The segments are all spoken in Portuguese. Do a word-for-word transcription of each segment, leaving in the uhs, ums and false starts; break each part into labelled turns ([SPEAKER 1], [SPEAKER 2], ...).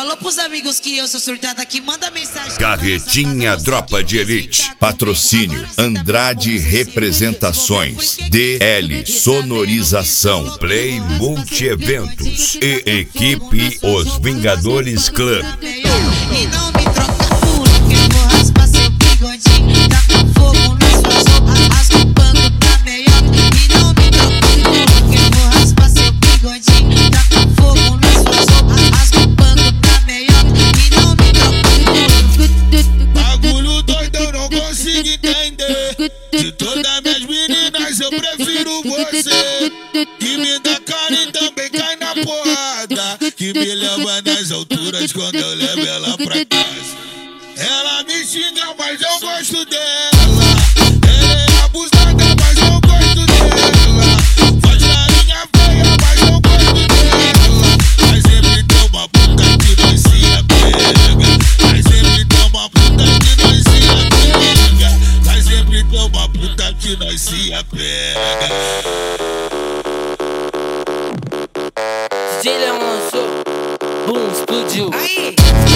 [SPEAKER 1] Falou pros amigos que eu sou surtada que manda mensagem.
[SPEAKER 2] Carretinha Dropa de Elite. Patrocínio Andrade Representações, D L Sonorização, Play Multi-Eventos e Equipe Os Vingadores Club.
[SPEAKER 1] E não me troca pula, que eu vou raspar seu bigodinho. Tá com fogo nas suas roupas, rasga o banco da meiota. E não me troca pula, que eu vou raspar seu bigodinho. Tá com fogo nas suas roupas, rasga o banco da meiota. E não me troca pula.
[SPEAKER 3] Bagulho doido, eu não consigo entender. De todas minhas meninas eu prefiro você. Que me dá cara e também cai na porrada. Que me leva nas alturas quando eu levo ela pra casa. Ela me xinga, mas eu gosto dela. Ela é abusada, mas eu gosto dela. Faz carinha feia, mas eu gosto dela. Mas sempre tem uma puta que nós se apega. Mas sempre tem uma puta que nós se apega. Mas sempre tem uma puta que nós se apega.
[SPEAKER 4] D J Leonço, boom, explodiu.
[SPEAKER 1] Aí!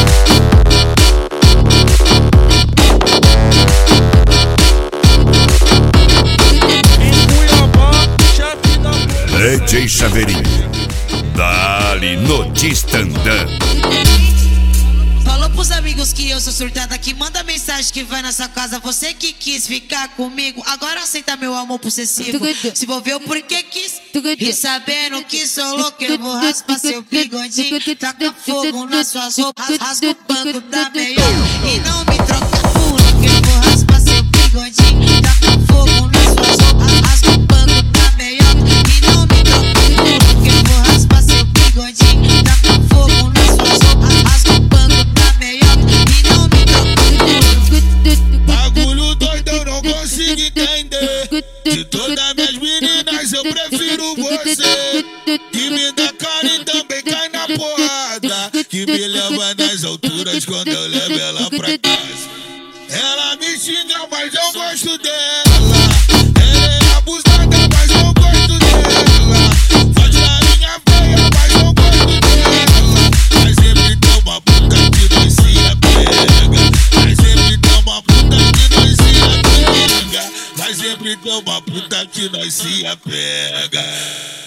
[SPEAKER 2] D J Chaveirinho, dali no Distandã.
[SPEAKER 1] Falou pros amigos que eu sou surtada que manda mensagem que vai na sua casa. Você que quis ficar comigo, agora aceita meu amor possessivo. Se envolveu porque quis. E sabendo que sou louco, eu vou raspar seu bigodinho. Taca fogo nas suas roupas, rasga o banco da meiota. E não me troca pula, que eu vou raspar seu bigodinho. Taca fogo nas suas roupas, rasga o banco da meiota. E não me troca pula, que eu vou raspar seu bigodinho. Taca fogo nas suas roupas, rasga o banco da meiota. E não me troca pula.
[SPEAKER 3] Bagulho doido, eu não consigo entender. De todas minhas meninas eu prefiro você. Que me dá cara e também cai na porrada. Que me leva nas alturas quando eu levo ela pra casa. Ela me xinga, mas eu gosto dela. Ela é abusada, mas eu gosto dela. Faz carinha feia, mas eu gosto dela. Mas sempre tem uma puta que nós se apega. Mas sempre tem uma puta que nós se apega. Mas sempre tem uma puta que nós se apega.